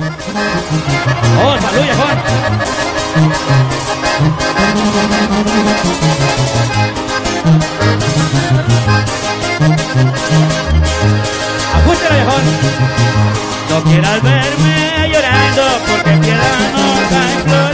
Oh, salud, Juan. Acústela, viejón. No quieras verme llorando porque piedra no cae flor.